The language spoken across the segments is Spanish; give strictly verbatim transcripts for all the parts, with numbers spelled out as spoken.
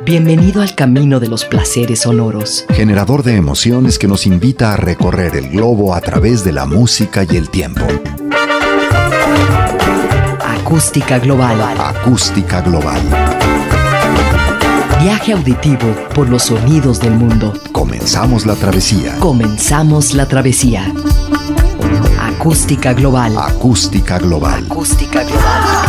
Bienvenido al camino de los placeres sonoros. Generador de emociones que nos invita a recorrer el globo a través de la música y el tiempo. Acústica Global. Acústica Global. Viaje auditivo por los sonidos del mundo. Comenzamos la travesía. Comenzamos la travesía. Acústica Global. Acústica Global. Acústica Global.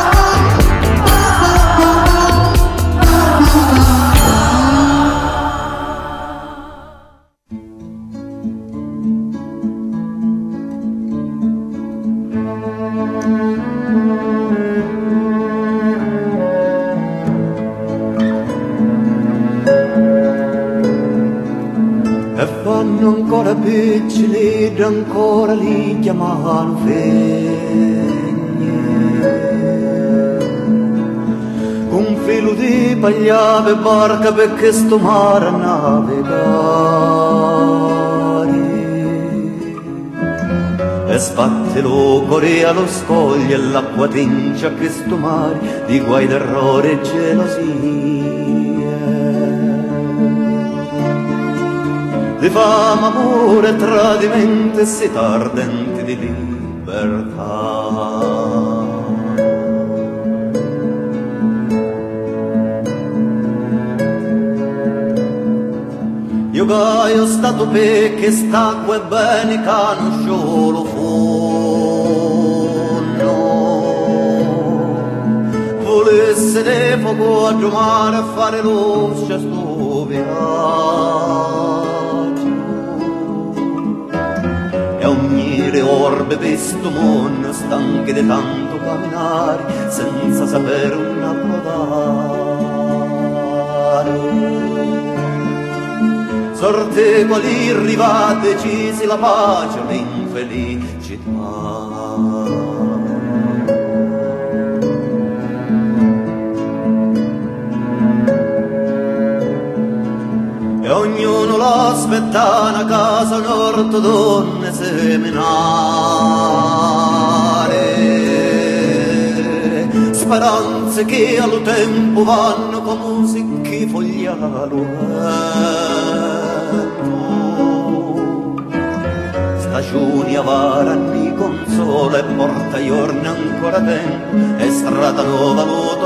Ancora piccoli, ancora li chiamano fegne. Un filo di pagliave barca per sto mare a navigare. E sbattelo Corea lo scoglio e l'acqua tincia che sto mare di guai d'errore e gelosia. Di fama, amore, tradimento e sete ardenti di libertà. Io gaio stato perché st'acqua è bene che non sciolo fondo. Volesse de fuoco a giumare a fare luce a sto viaggio. Ogni orbe per sto mondo stanche di tanto camminare senza sapere un approdare. Sorte quali riva decisi la pace o l'infelicità. E ognuno l'aspetta una casa, un orto, donne seminare. Speranze che allo tempo vanno come musicchi fogli allo vento. Stagioni avarani con sole e porta giorni ancora tempo e strada nuova lo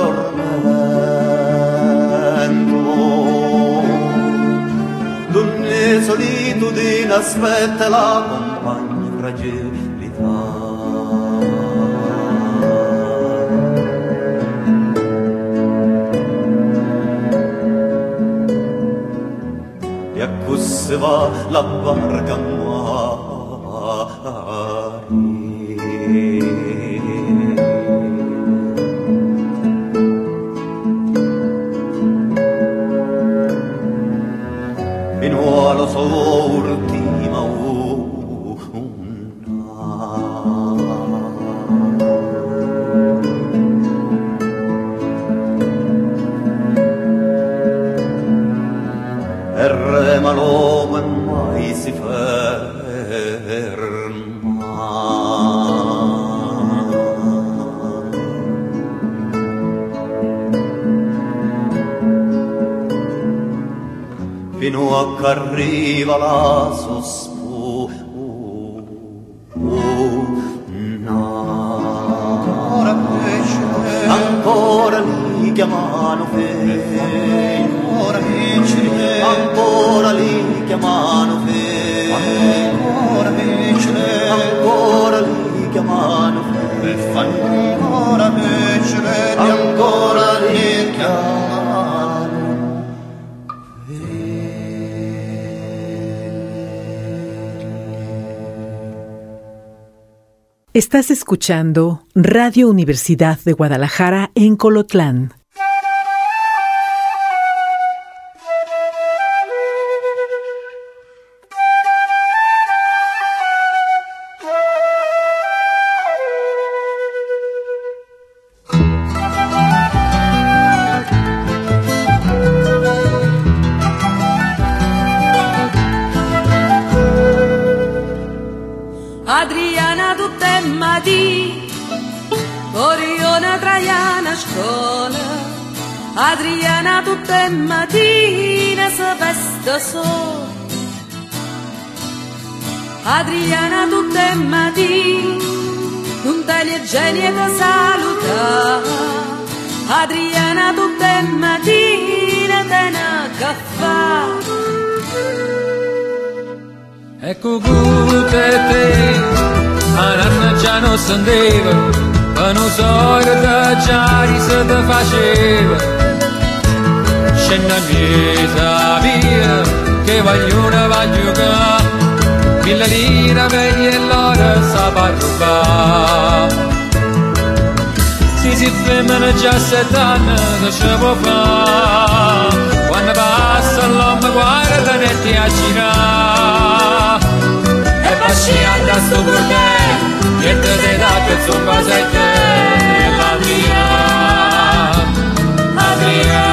tormento. D'ogni solitudine aspetta la compagna fragilità. E a così va la barca mare. Fino alla sua ultima una. E rema l'uomo e mai si ferma. Fino a che arriva la sospuna. Ancora pesce, ancora li chiamano fede, ancora pesce, ancora li chiamano fede, ancora pesce, ancora li chiamano fede, ancora pesce, ancora li chiamano. Estás escuchando Radio Universidad de Guadalajara en Colotlán. Adriana Dutemma di Oriona Traiana scuola Adriana tutte mattine si veste solo, Adriana tutte mattine non te ne genie da saluta, Adriana tutte mattine te ne caffè. Ecco tutte te, ma nanna già non senteva, ma non so che già se te faceva. Scenda miesa via, che vogliono va a giocare, mille lire per e l'ora sa parrubare. Si si femmina già sette anni, che ce può fare? Quando passa l'uomo guarda e ti aggirare. E pasci a sto bordello, che te dà che zomba sei te, la mia, Adriana.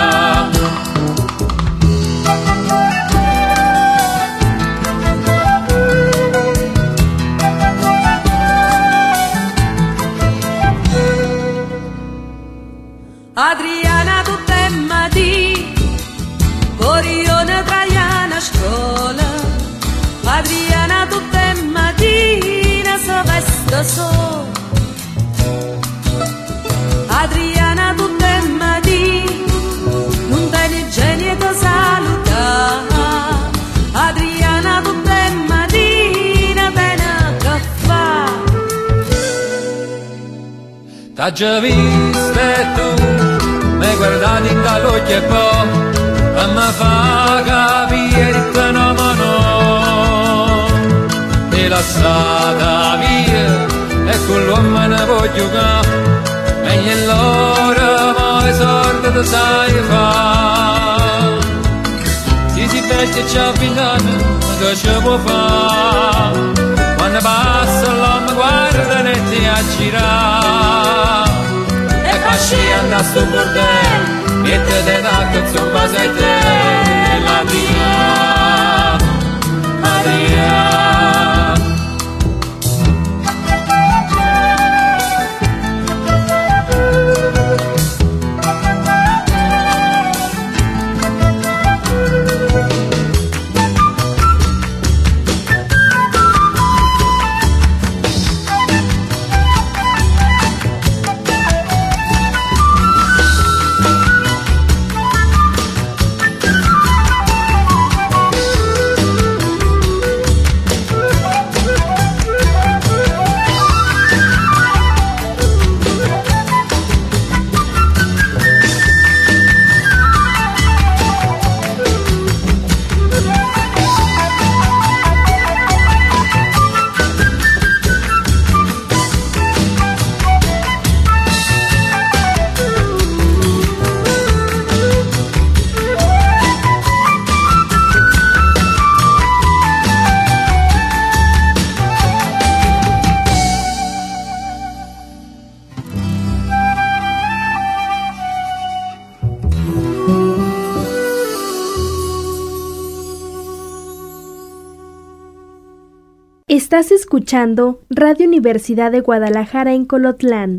Adriana tutte mattine, Orione Traiana a scuola, Adriana tutte mattine si veste solo, Adriana tutte mattine non te ne genie da saluta, Adriana tutte mattine te ne caffè. T'ha già visto e tu mi guardati in dall'occhio e poi e mi fa capire che no ma no e lasciata via e con l'uomo ne voglio giocare e allora ma le sorte te sai fa si si vede e c'è vent'anni che ci può fare quando passa l'uomo guarda e ti aggirare. Pasci andà sto bordello, e te te dà che zomba sei te, la mia, Adriana. Estás escuchando Radio Universidad de Guadalajara en Colotlán.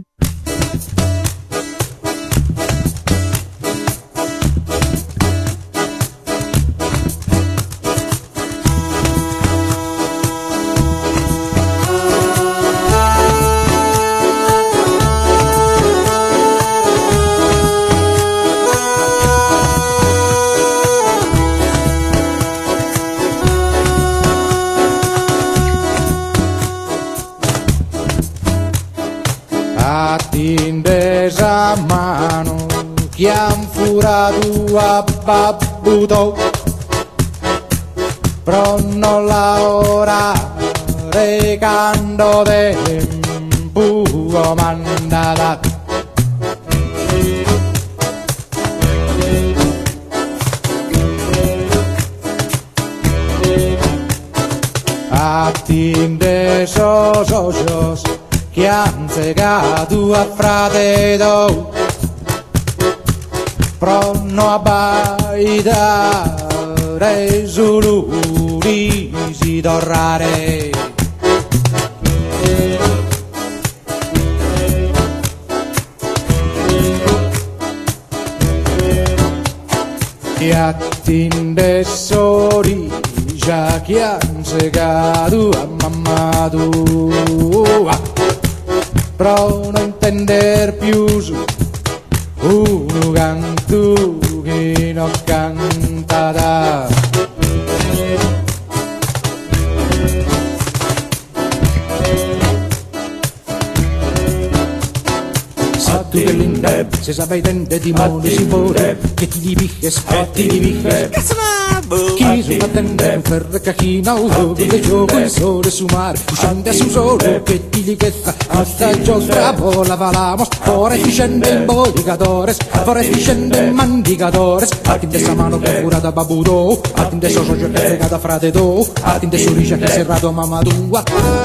Attendesa mano che han furato a babbuto però non la ora recando tempo mandata Attendesa socios che han segato a fratello però non abbaidare solo si tornare Chiattinde sorisa che han segato a mamma tua, però non intender più su uno canto che non cantata. Tu che l'inde, se sapai tende di mone si vuole, che ti diviches, che ti diviches. Chi su una tende un ferro cachina, un gioco che gioco il sole su mare, uscente su sole, che ti lichezza, hasta giostra bola valamos, fore fiscende in bolicadores, fore fiscende in mandicadores, attinte sa mano procurata babudo, attinte socio che fregata frate do, attinte sorrice che serrato mamma tua.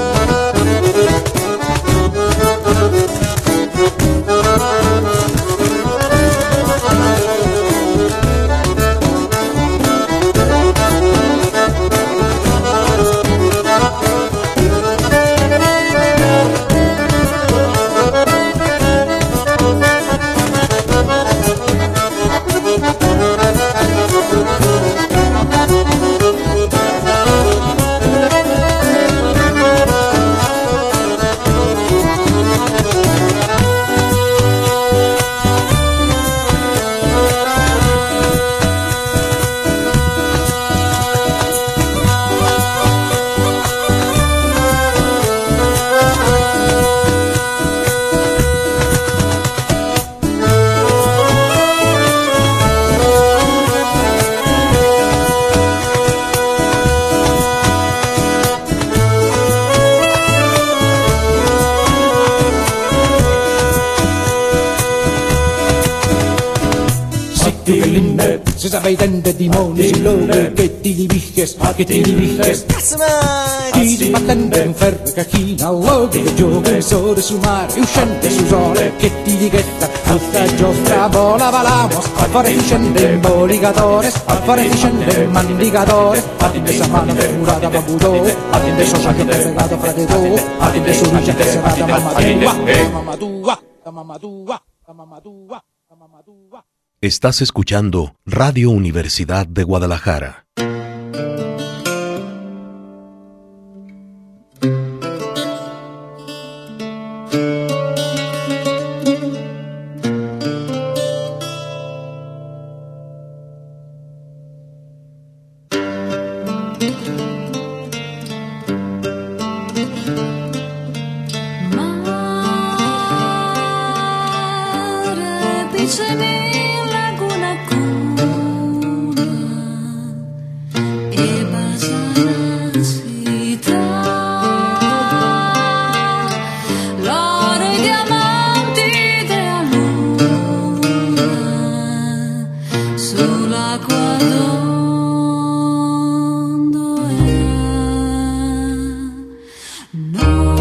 Se sapai tende di mone si love, che ti diviches, che ti diviches. Chi ti battende un ferro cachina, oh, che gioca il sole su mare, uscente su sole, che ti dichetta, tutta giostra bola valamos, fare fiscende in bolicatores, fare fiscende in mandicatores, attende sa mano curata babudo, attende socia che fregato frate do, attende sorrice che serrata mamma tua, mamma tua, mamma tua, mamma tua, mamma tua. Estás escuchando Radio Universidad de Guadalajara.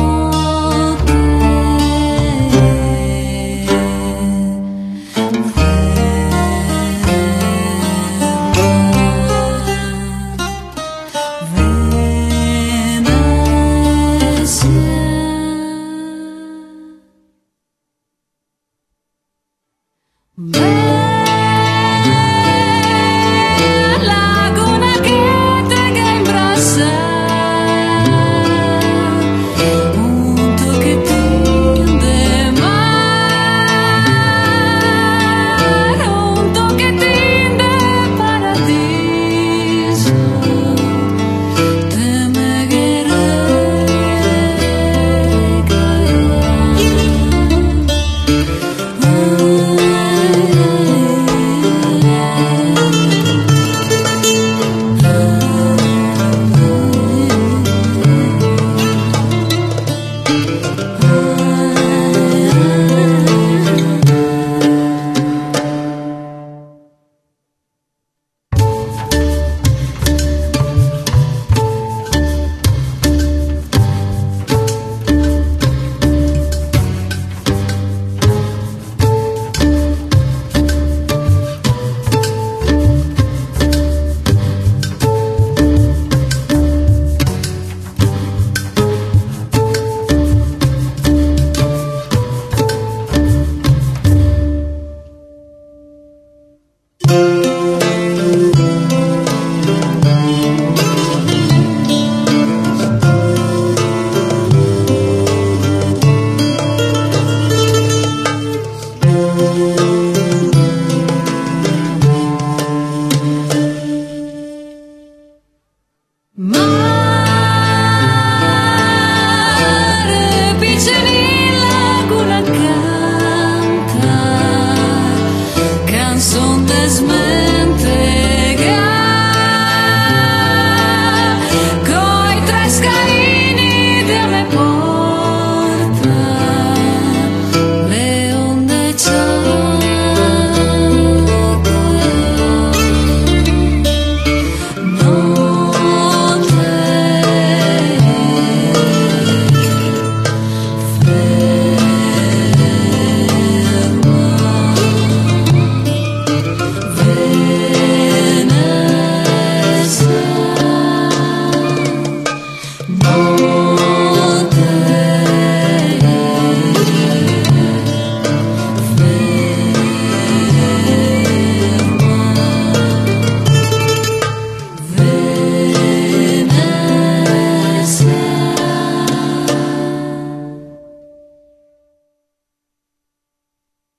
No te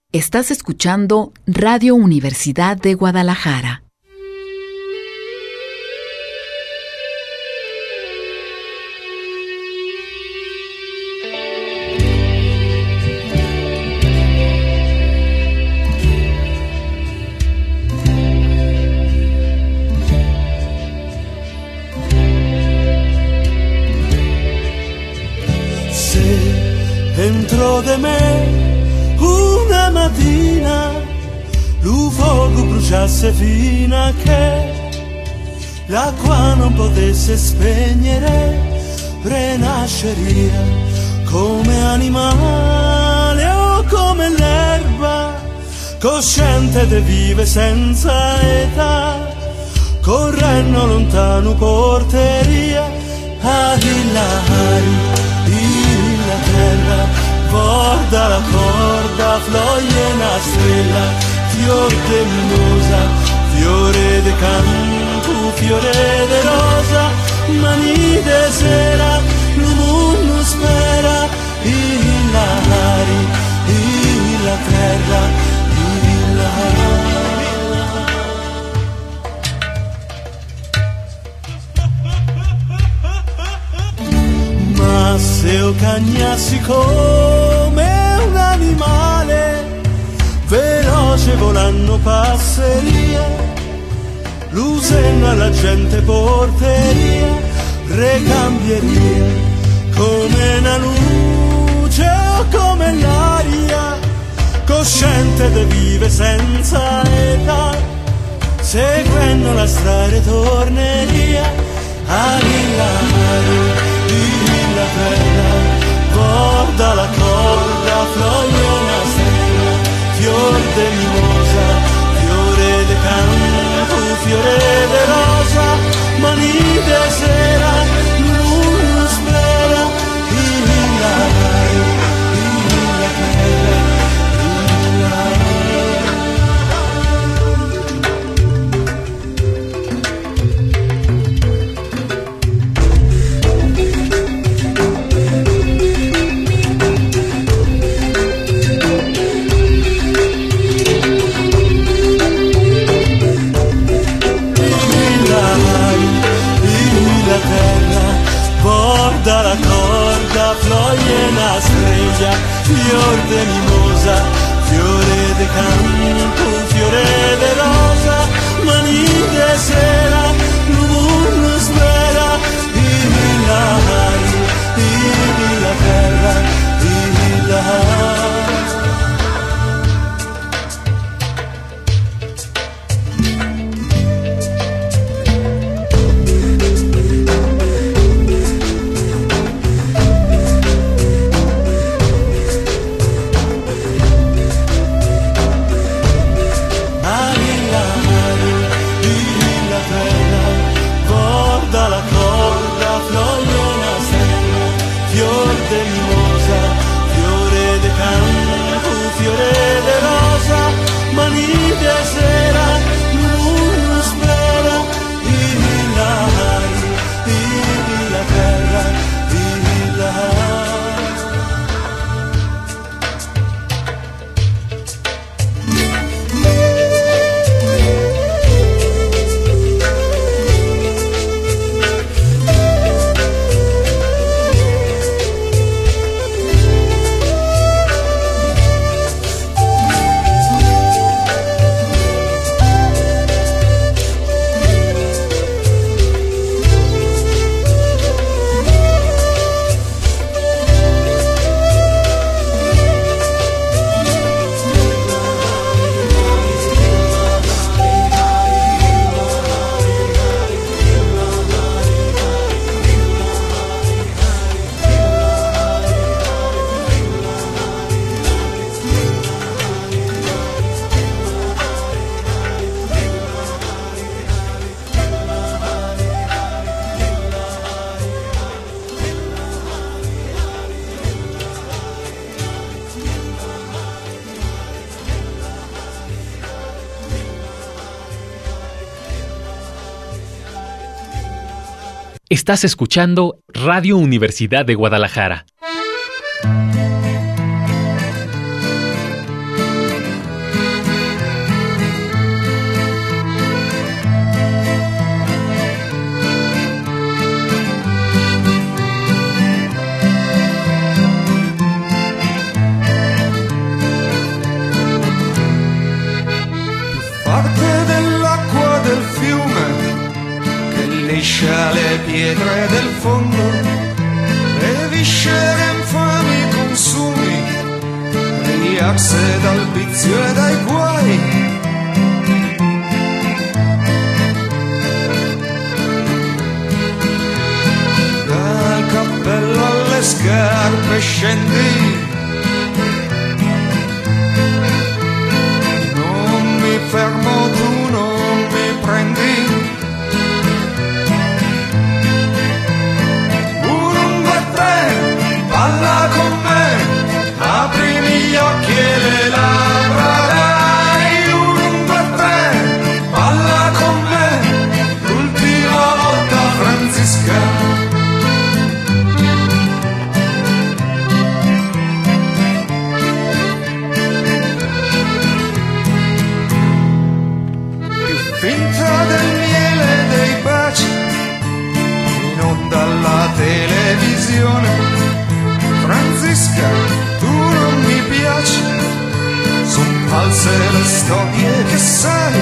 Estás escuchando Radio Universidad de Guadalajara. Dentro de me una mattina lo fuoco bruciasse fino a che l'acqua non potesse spegnere, rinasceria come animale o come l'erba, cosciente de vive senza età, correndo lontano porteria a Illari. La terra borda la corda, floglie una strella, fior de mimosa, fiore de canto, fiore de rosa, mani de sera, il mondo spera, Illari, la terra, Illari. Ma se io cagnassi come un animale, veloce volando passeria, l'usenna la gente porteria, recambieria, come una luce o come l'aria, cosciente de vive senza età, seguendo la strada torneria, a Illari. La terra borda la corda, floglie una stella, fior de mimosa, fiore de canto, fiore de rosa, mani de sera, l'uno spera, Illari, la terra, borda la corda, floglie una strella, fior de mimosa, fiore de canto, fiore de rosa, mani de sera, l'uno spera, Illari, la terra, Illari. Estás escuchando Radio Universidad de Guadalajara. pietre del fondo, le viscere infami consumi, riaxe dal vizio e dai guai. Dal cappello alle scarpe scendi, non mi fermo, tu non mi prendi. Balla con me, aprimi gli occhi e le labbra, dai, un, due, tre, balla con me, l'ultima volta Franziska. Più finta del miele dei baci, in onda alla televisione. Franziska, tu non mi piaci, son false le storie che sai.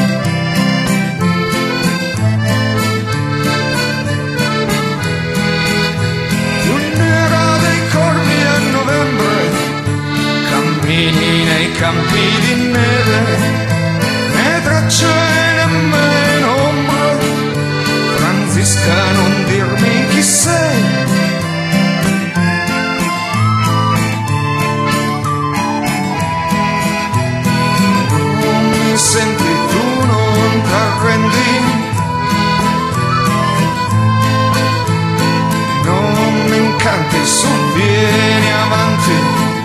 Più nera dei corvi a novembre, cammini nei campi di neve, né tracce nemmeno ombra. Franziska, non dirmi chi sei. Senti, tu non t'arrendi, non mi incanti, su vieni avanti.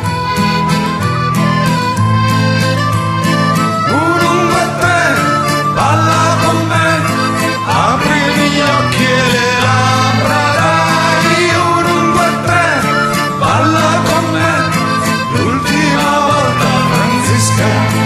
Un, due, tre, balla con me, aprimi gli occhi e le labbra, dai. Un, due, tre, balla con me, l'ultima volta Franziska.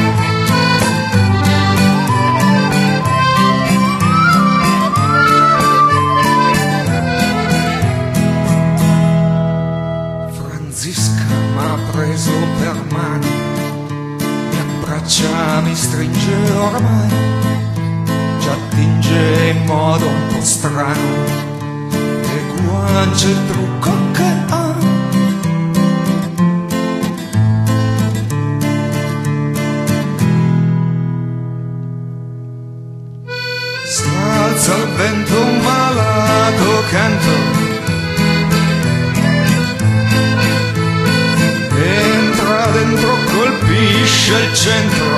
Preso per mano, mi abbraccia, mi stringe oramai, ci attinge in modo un po' strano, le guance il trucco che ha. Salza il vento un malato canto, entra dentro, colpisce il centro.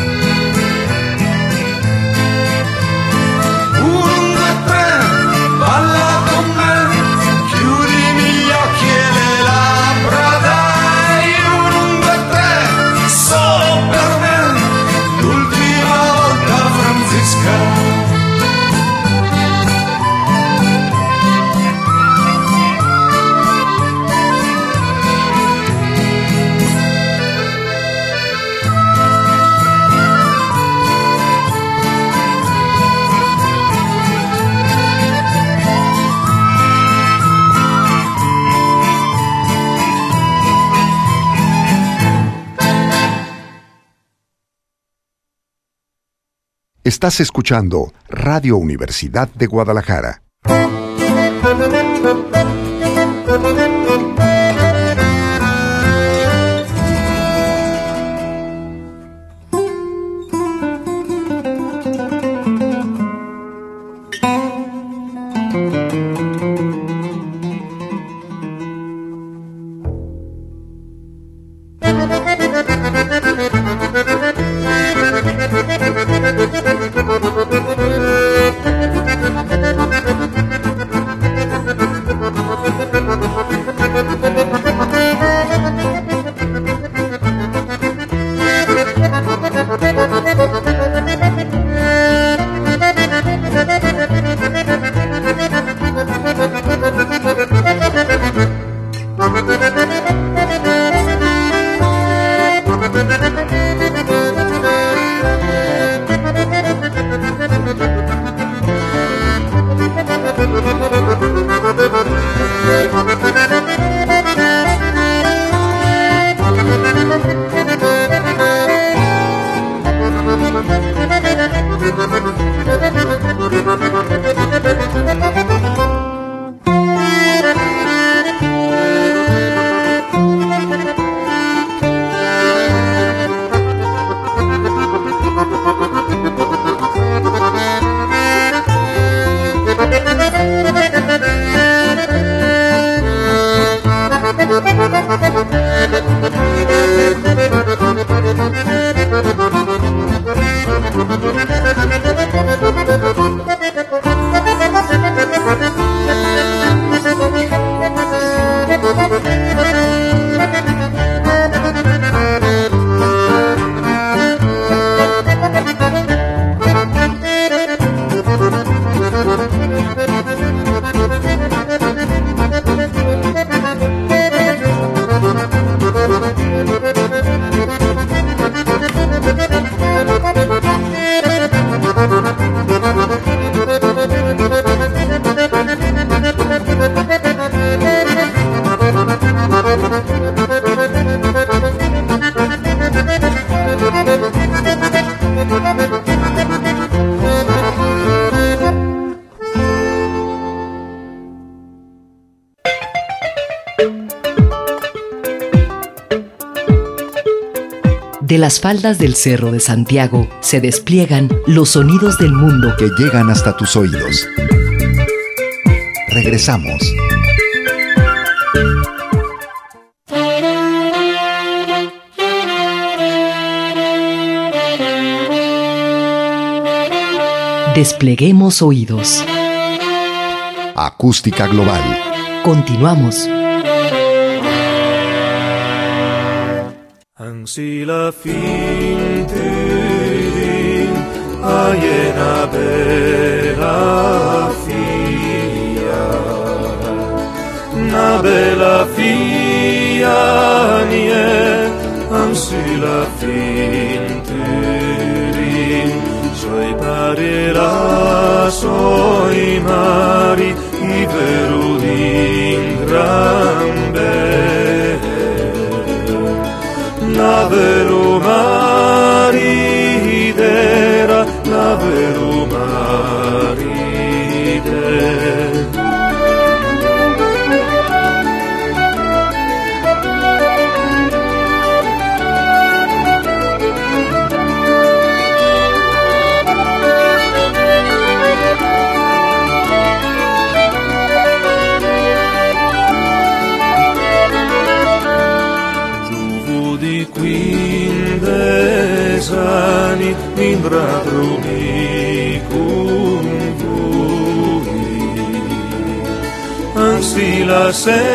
Un, due, tre, balla con me, chiudimi gli occhi e le labbra, dai. Un, due, tre, solo per me, l'ultima volta Franziska. Estás escuchando Radio Universidad de Guadalajara. De las faldas del Cerro de Santiago se despliegan los sonidos del mundo que llegan hasta tus oídos. Regresamos. Despleguemos oídos. Acústica global. Continuamos. Ansi la fin tydin ajena bella fia, na bella fia nie, ansi la fin tydin, soi parera soi mari, i verudin grambe. La vero maridera, la vero maridera. Quindesani vindrà trumi con voi, anzi la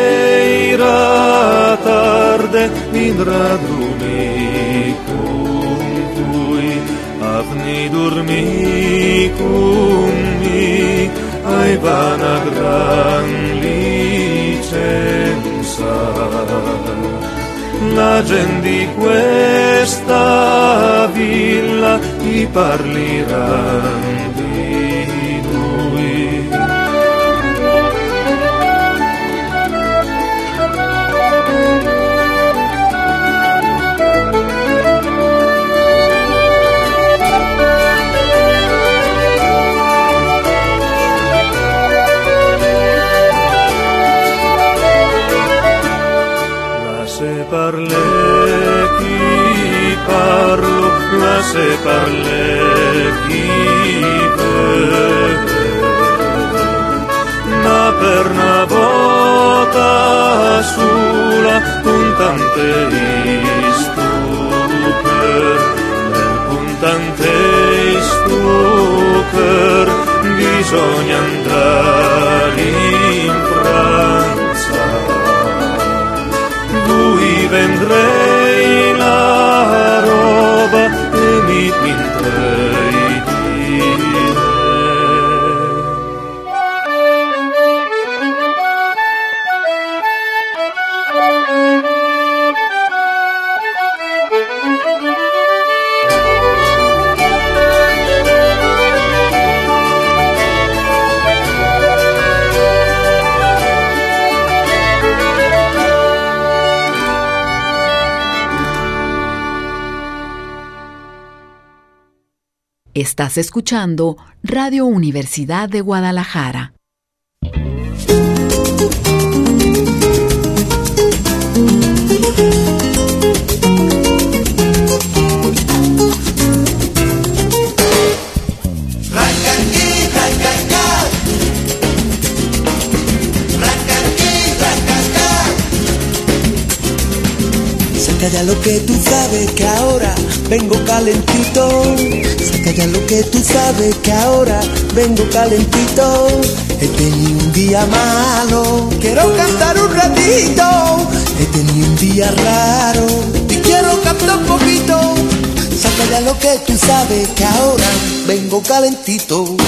sera tarde vindrà trumi con voi, avni dormi con me, ai vana gran licenza. La gente di questa villa ti parleranno di lui. Parle chi parlo, la se parle chi vede, ma per una volta sola con tante stuper, con tante stuper bisogna andare in Francia. Lui vendrei la roba e mi pinterei di Estás escuchando Radio Universidad de Guadalajara. Saca ya lo que tú sabes que ahora vengo calentito. Saca ya lo que tú sabes que ahora vengo calentito. He tenido un día malo, quiero cantar un ratito. He tenido un día raro y quiero cantar un poquito. Saca ya lo que tú sabes que ahora vengo calentito.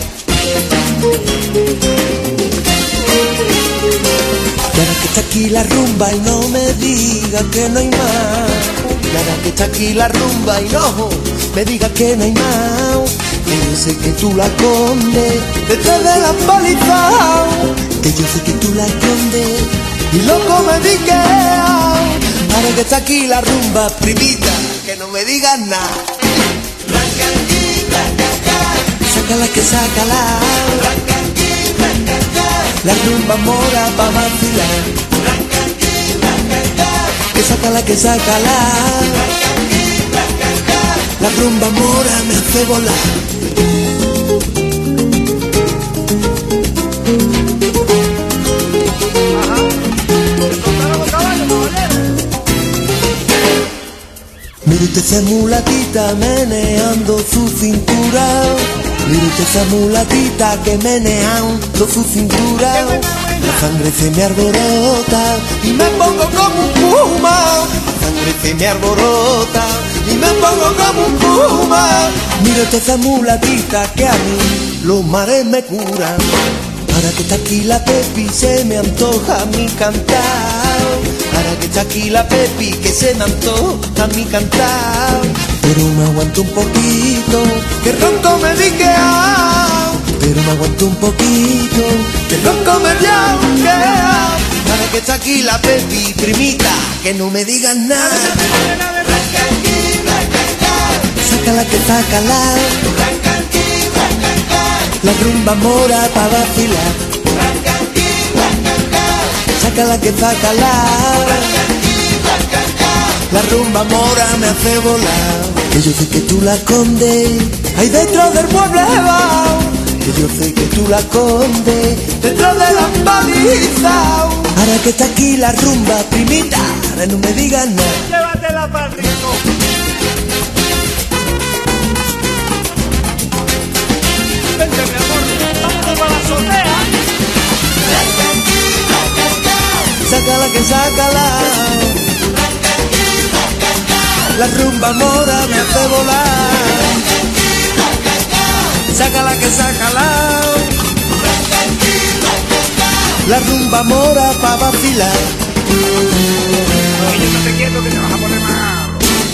Y ahora que está aquí la rumba y no me diga que no hay más. Y ahora que está aquí la rumba y no me diga que no hay más. Que yo sé que tú la escondes detrás de la paliza. Que yo sé que tú la escondes y loco me digas. Ahora que está aquí la rumba, primita, que no me digas nada. Sácala que sácala. La rumba mora pa' vacilar. sácala que sácala. La rumba mora me hace volar. Mire usted esa mulatita meneando su cintura. Mire usted esa mulatita que meneando su cintura. La sangre se me alborota y me pongo como un puma. La sangre se me alborota y me pongo como un puma. Mire usted esa mulatita que a mí los mares me curan. Ahora que está aquí la Pepi se me antoja a mí cantar. Ahora que está aquí la Pepi que se me antoja a mí cantar. Pero me aguanto un poquito, que ronco me diquea. Pero me aguanto un poquito, que ronco me diquea. Ahora que está aquí la Pepi, primita, que no me digas nada. Sácala que sácala. La rumba mora pa' vacilar. Sácala que sácala. La rumba mora me hace volar. Que yo sé que tú la escondes ahí dentro del mueble va. Que yo sé que tú la escondes dentro de la paliza. Ahora que está aquí la rumba, primita, ahora no me digas nada. Llévatela para el rico. Vente, mi amor, vámonos para la azotea. Sácala que sácala. La rumba mora me hace volar. Sácala que sácala. La rumba mora pa' vacilar. Oye, no te quiero que te vas a poner más.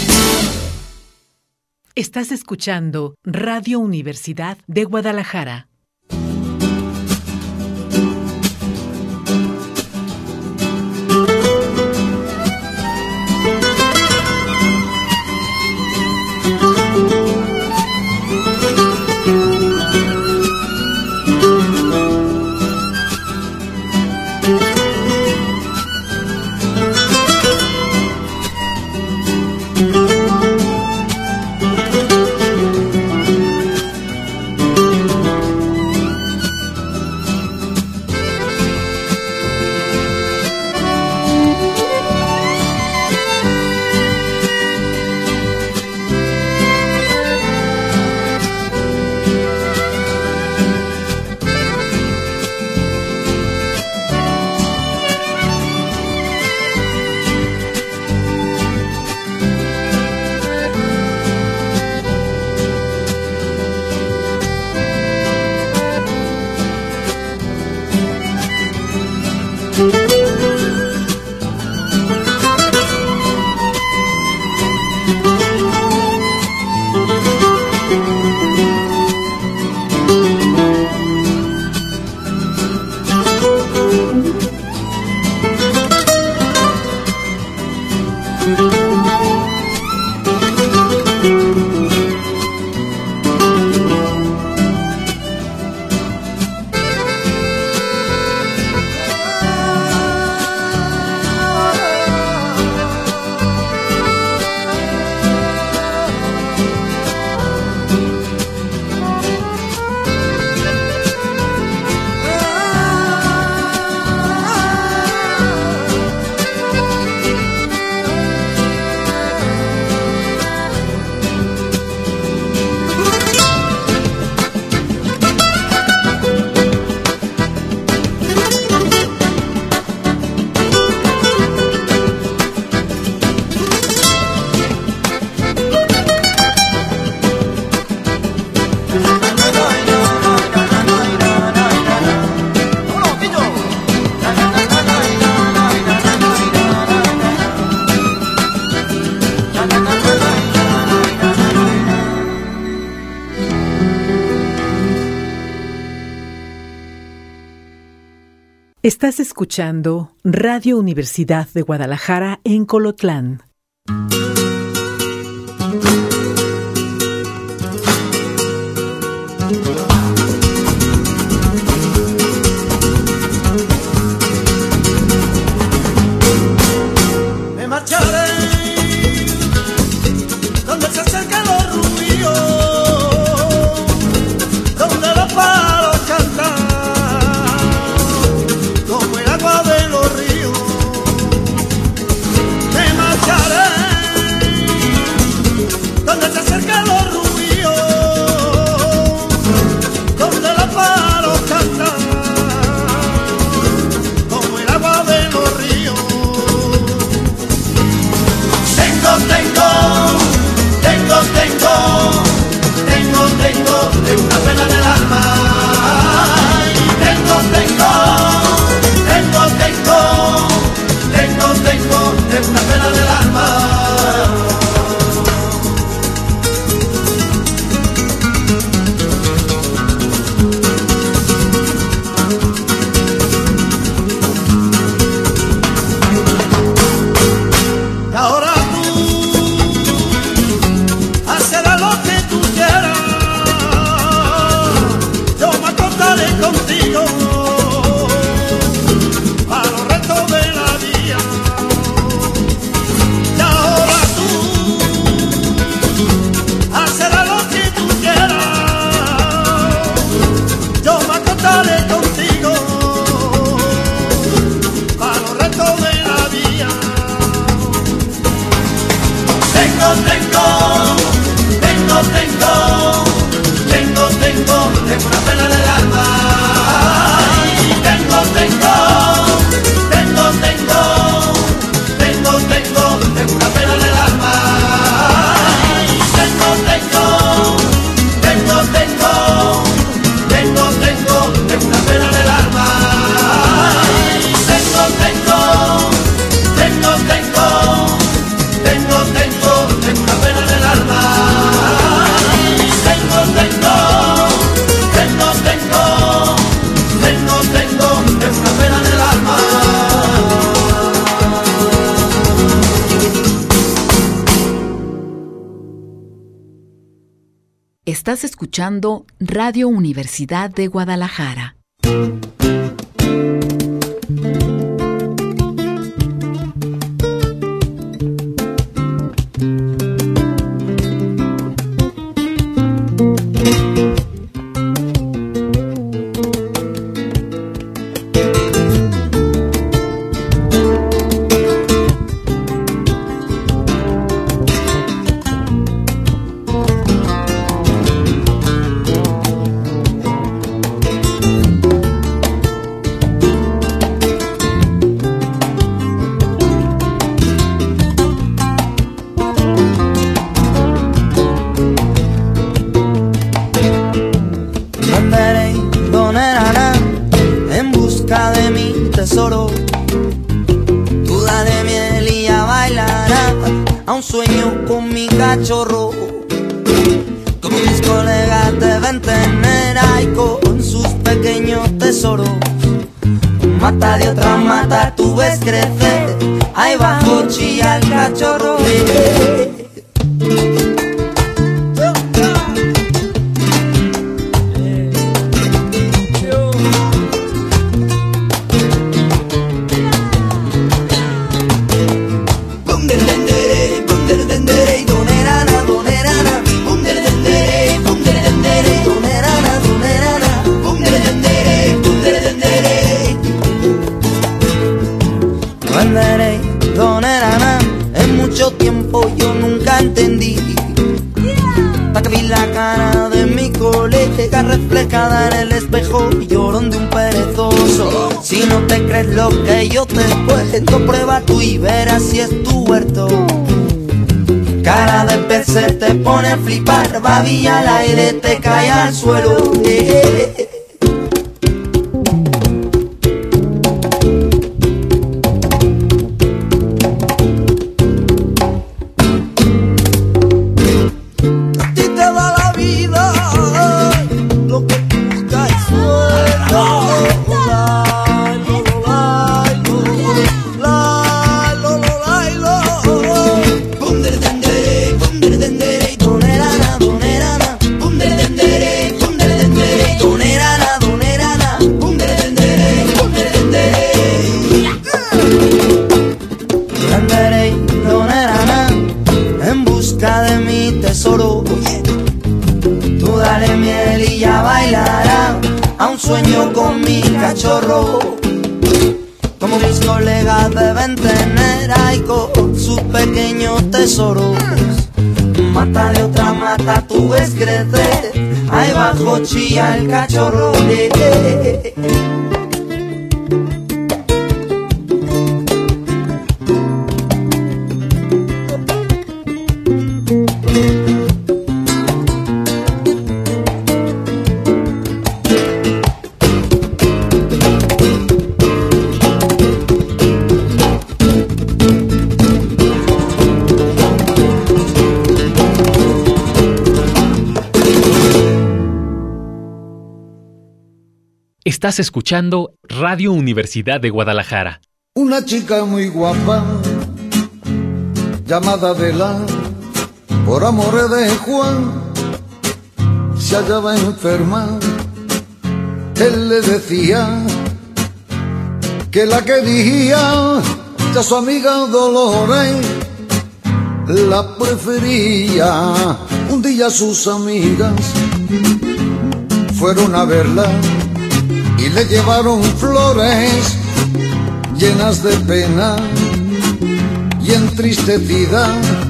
Estás escuchando Radio Universidad de Guadalajara. Estás escuchando Radio Universidad de Guadalajara en Colotlán. Me marcharé tengo una pena en el alma. Y ahora tú hacerás lo que tú quieras, yo me acostaré contigo para los restos de la vida. Y ahora tú hacerás lo que tú quieras, yo me acostaré contigo para los restos de la vida. Tengo, tengo, tengo, tengo, tengo, tengo, tengo una pena en el alma. Tengo, tengo, tengo, tengo, tengo, tengo, tengo una pena en el alma. Tengo, tengo, tengo, tengo, tengo, tengo, tengo una pena en el alma. Tengo, tengo, tengo, tengo, tengo, tengo, tengo una pena en el alma. Tengo, tengo, tengo, tengo, tengo, tengo, tengo una pena en el alma. Estás escuchando Radio Universidad de Guadalajara. Sueño con mi cachorro, como mis colegas deben tener ahí con sus pequeños tesoros. Mata de otra mata, tú ves crecer, ahí bajo chilla el cachorro. Tiempo yo nunca entendí, hasta que vi la cara de mi colega reflejada en el espejo y llorón de un perezoso. Si no te crees lo que yo te cuento, prueba tú y verás si es tu huerto. Cara de pez se te pone a flipar, babilla al aire te cae al suelo. eh. Sueño con mi cachorro, como mis colegas deben tener ahí con sus pequeños tesoros. Mata de otra mata, tú ves crecer, ahí bajo chilla el cachorro. eh, eh, eh. Estás escuchando Radio Universidad de Guadalajara. Una chica muy guapa, llamada Adela, por amor de Juan, se hallaba enferma. Él le decía que la quería, ya su amiga Dolores la prefería. Un día sus amigas fueron a verla y le llevaron flores llenas de pena, y entristecida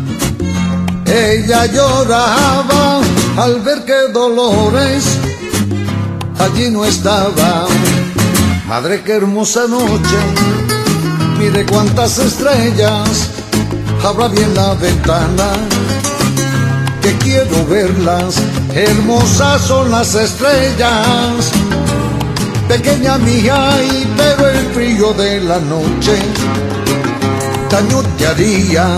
ella lloraba al ver que Dolores allí no estaba. Madre, qué hermosa noche, mire cuántas estrellas, abra bien la ventana que quiero verlas. Hermosas son las estrellas, pequeña mía, y pero el frío de la noche daño te haría.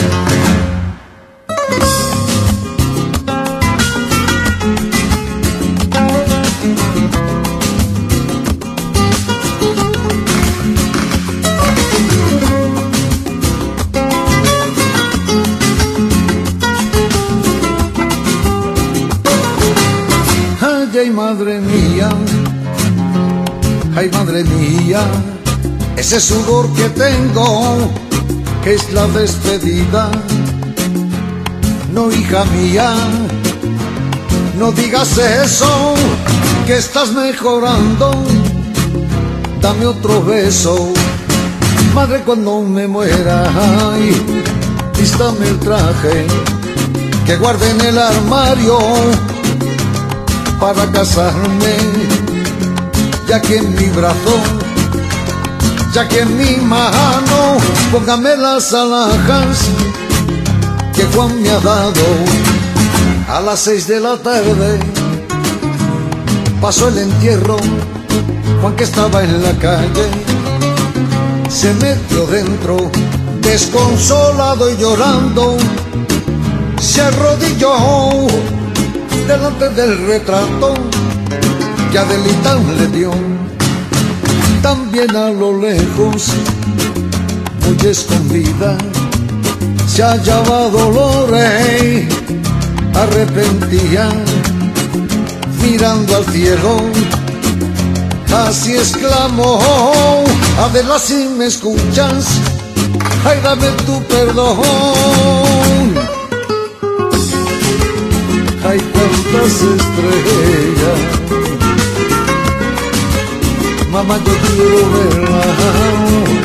Ay, madre mía, ay, madre mía, ese sudor que tengo es la despedida. No, hija mía, no digas eso, que estás mejorando, dame otro beso. Madre, cuando me muera, ay, vístame el traje que guardé en el armario para casarme, ya que en mi brazo, ya que en mi mano, póngame las alhajas que Juan me ha dado. A las seis de la tarde pasó el entierro. Juan, que estaba en la calle, se metió dentro, desconsolado y llorando, se arrodilló delante del retrato que Adelita le dio. También a lo lejos, muy escondida, se hallaba Dolores, arrepentía, mirando al cielo, así exclamó: Adela, si me escuchas, ay, dame tu perdón. Hay tantas estrellas, mamá, yo quiero verlas.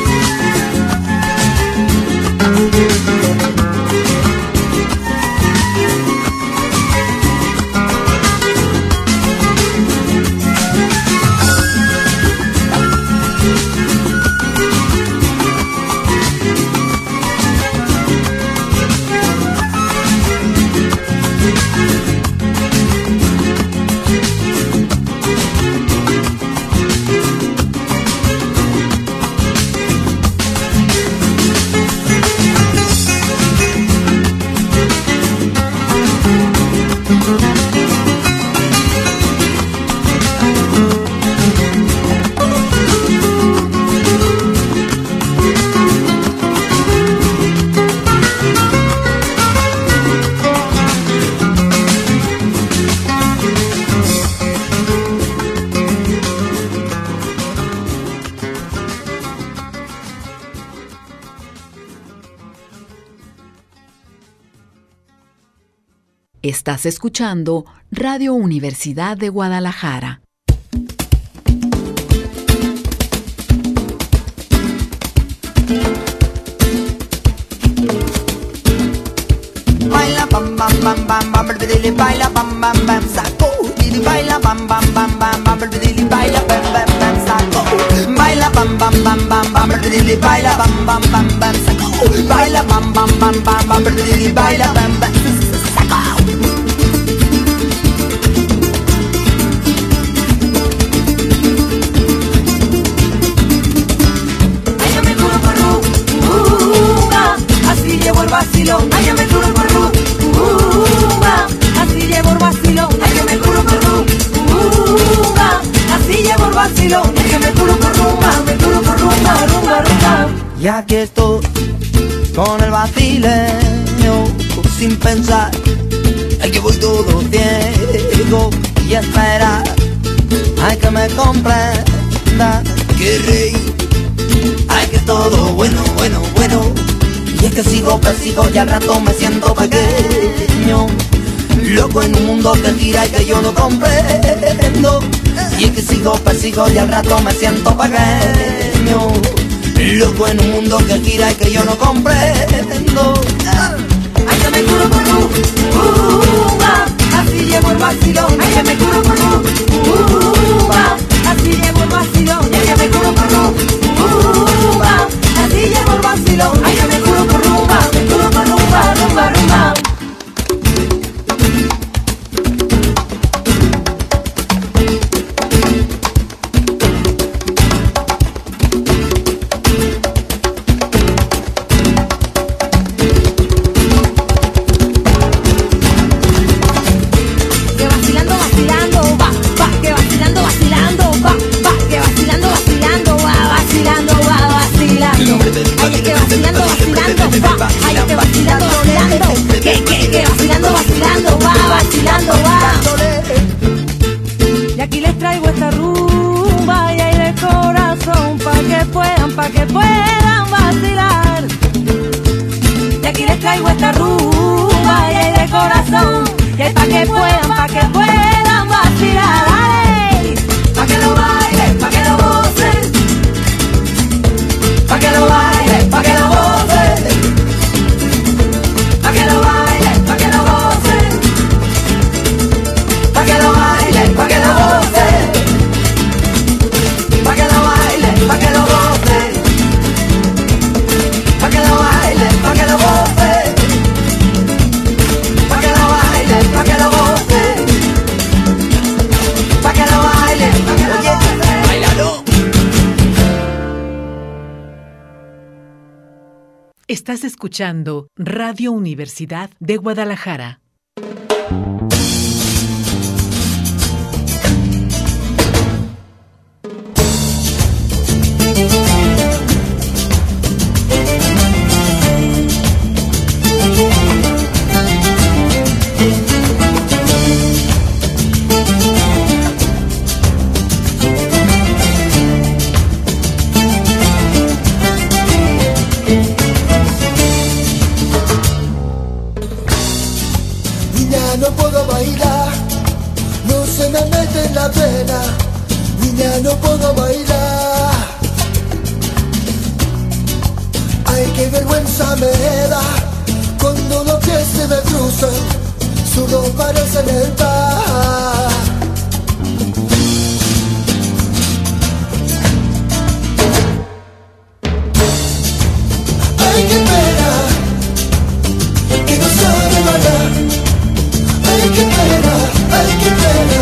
Estás escuchando Radio Universidad de Guadalajara. Baila bam bam bam bam bam bidili baila bam bam bam saco dili baila bam bam bam bam bam bidili baila bam bam bam saco baila bam bam bam bam bam bidili baila bam bam bam bam saco baila bam bam bam bam bam bidili baila bam bam saco. Así llevo el vacilón, ay, yo me curo por ru, uh, ah, así llevo el vacilón, ay, yo me curo por ru, uh, ah, así llevo Y aquí estoy con el vacileo, sin pensar, es que voy todo ciego y esperar, hay que me comprenda que reír, hay que todo bueno, bueno, bueno. Y es que sigo, persigo y al rato me siento pequeño, loco en un mundo que gira y que yo no comprendo. Y es que sigo, persigo y al rato me siento pequeño, loco en un mundo que gira y que yo no comprendo. Ay, que me curo por uh, uh, así llevo el vacilón. Ay, que me curo por uh, uh, así llevo el vacilón. Ay, que me curo por uh, uh, así llevo el vacilón. Ay, que me curo por rumba, me curo por rumba, rumba, rumba. Y aquí les traigo esta rumba y hay de corazón pa' que puedan, pa' que puedan vacilar. Y aquí les traigo esta rumba y hay de corazón y hay pa' que puedan, pa' que puedan vacilar. ¡Dale! Pa' que lo bailen, pa' que lo gocen, pa' que lo bailen, pa' que lo gocen, pa' que lo bailen, pa' que lo gocen, pa' que lo bailen, pa' que lo gocen, pa' que lo bailen, pa' que lo gocen, pa' que lo bailen, pa' que lo gocen, pa' que lo bailen, pa' que lo gocen, pa' que lo bailen, pa' que lo gocen. Bailalo. Estás escuchando Radio Universidad de Guadalajara. No puedo bailar, no se me mete en la vena, niña, no puedo bailar. Ay, qué vergüenza me da cuando los pies se me cruzan, solo parecen el bar. Ay, qué pena, que no sabe bailar. Ay, qué pena, ay, qué pena,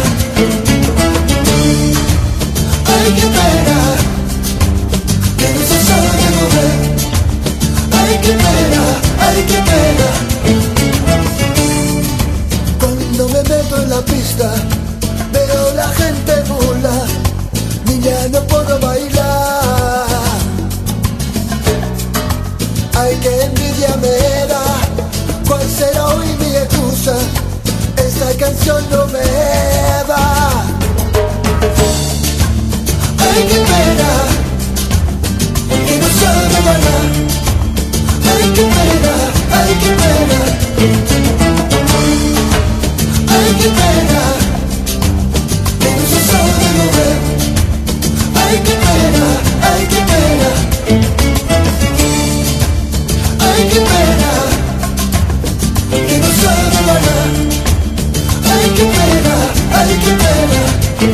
ay, qué pena, que no se sabe mover. Ay, qué pena, ay, qué pena. Cuando me meto en la pista, veo la gente burla, niña, no puedo bailar. Ay, qué envidia me da, ¿cuál será hoy mi excusa? Esta canción no me va. Ay, qué pena, que no sabe bailar. Ay, qué pena, ay, qué pena. Ay, qué pena, que no se sabe mover. Ay, qué pena, ay, qué pena. Ay, qué pena, que no sabe bailar. Ay, qué pena, ay, qué pena.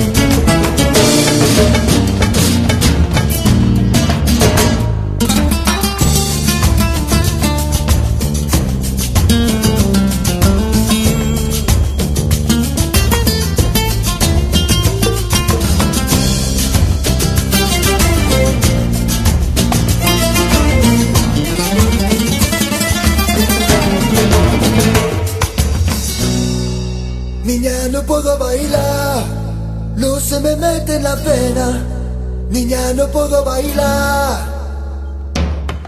Niña, no puedo bailar, no se me mete en la pena. Niña, no puedo bailar.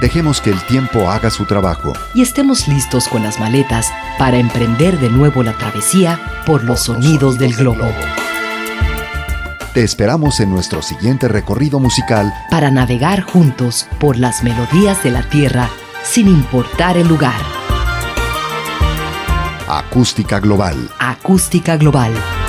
Dejemos que el tiempo haga su trabajo. Y estemos listos con las maletas para emprender de nuevo la travesía por los sonidos del globo. Te esperamos en nuestro siguiente recorrido musical para navegar juntos por las melodías de la tierra sin importar el lugar. Acústica Global. Acústica Global.